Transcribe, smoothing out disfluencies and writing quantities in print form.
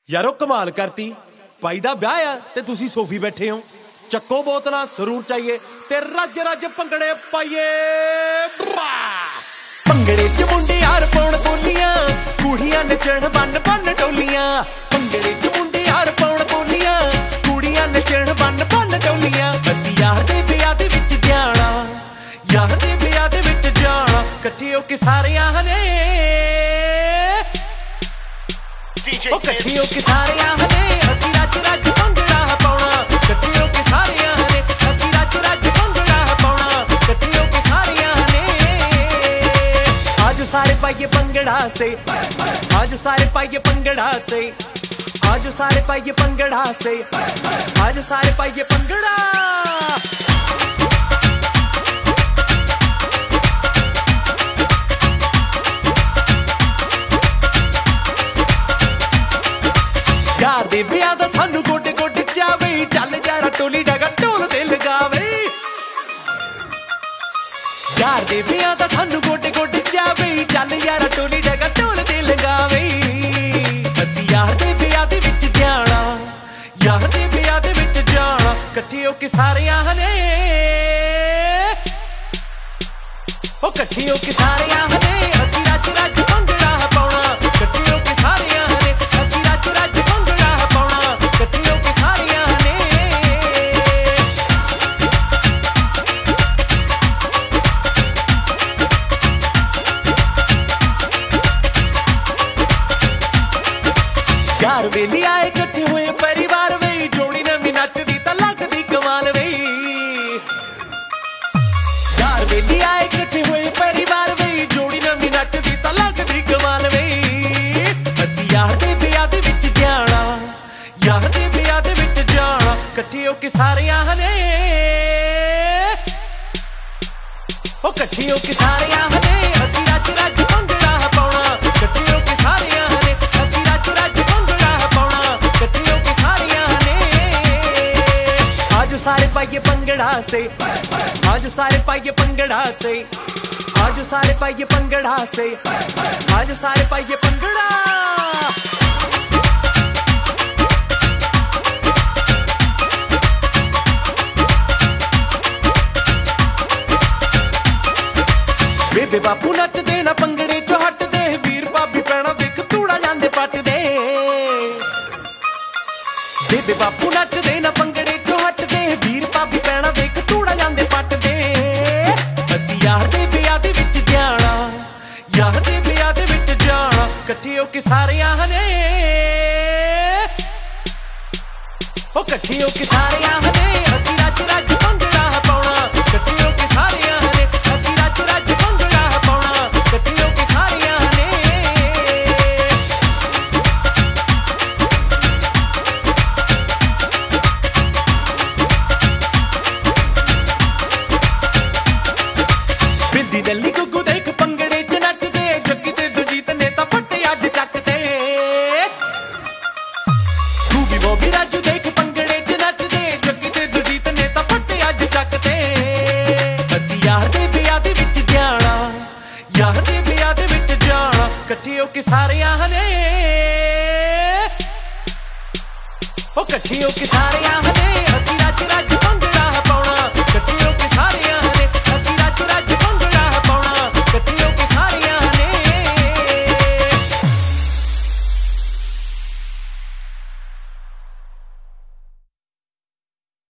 यारो कमाल करती भाई दा ब्याह आ ते तुसी सोफी बैठे हो। चक्को बोतलां जरूर चाहिए ते रज रज भंगड़े पाइए। भंगड़े च मुंडे यार पौण बोलियां, कुड़ियां नचण बन बन डोलियां। भंगड़े च मुंडे यार पौण बोलियां, कुड़ियां नचण बन बन डोलियां। असीं यार दे ब्याह दे विच जाना, यार दे ब्याह दे विच जाना, कट्ठे हो के सारियां ने कट्ठे हो के सारियां ने असीं रज रज भंगड़ा पाउणा। कट्ठे हो के सारियां ने असीं रज रज भंगड़ा पाउणा। कट्ठे हो के सारियां ने आज सारे पाइए भंगड़ा से, आज सारे पाइए भंगड़ा से, आज सारे पाइए भंगड़ा से, आज सारे पाइए भंगड़ा। यार दे ब्याह दा सानू गोडे गोडे जावे, चल यारा टोली डगा ढोल दे लगावे। यार दे ब्याह दा सानू गोडे गोडे जावे, चल यारा टोली डगा ढोल दे लगावे। असीं यार दे ब्याह दे विच जाना, यार दे ब्याह दे विच जाना, कट्ठे हो के सारियां ने ओ कट्ठे हो के सारियां ने असीं रज रज भंगड़ा पाउणा। कट्ठे हो के सारियां ने असीं रज रज यार वेली आए कट्ठे हुए परिवार वे, जोड़ी नवीं नचदी तां लगदी कमाल वे। यार वेली आए कट्ठे हुए परिवार वे, जोड़ी नवीं नचदी तां लगदी कमाल वे। असीं यार दे ब्याह दे विच जाना, यार दे ब्याह दे विच जाना, कट्ठे हो के सारियां ने ओ कट्ठे हो के सारियां ने असीं रज रज भंगड़ा पाउणा। कट्ठे हो के सारियां ने असीं रज रज आज सारे पाइए भंगड़ा से, आज सारे पाइए भंगड़ा से, आज सारे पाइए भंगड़ा से, आज सारे पाइए भंगड़ा। बेबे बापू नचदे ना भंगड़े चो हटदे, वीर भाभी पैणा देख तूड़ा जांदे पटदे। बेबे बापू नचदे ना भंगड़े चो हटदे, वीर भाभी पैणा देख तूड़ा जांदे पटदे। असीं यार दे ब्याह दे विच जाना, यार दे ब्याह दे विच जाना, कट्ठे हो के सारियां ने ओ कट्ठे हो के सारियां ने असीं रज रज भंगड़ा पाउणा। कट्ठे हो के सारियां ने असीं रज रज भंगड़ा पाउणा। कट्ठे हो के सारियां ने बिंदी दल्ली गुग्गू देख भंगड़े च नचदे, जग्गी ते दुजीत ने तां फट्टे अज टकदे। तू भी वो भी राजू देख भंगड़े च नचदे, जग्गी ते दुजीत ने तां फट्टे अज टकदे। असीं यार दे ब्याह दे विच जाना, यार दे ब्याह दे विच जाना, कट्ठे हो के सारियां ने ओ कट्ठे हो के सारियां ने असीं रज रज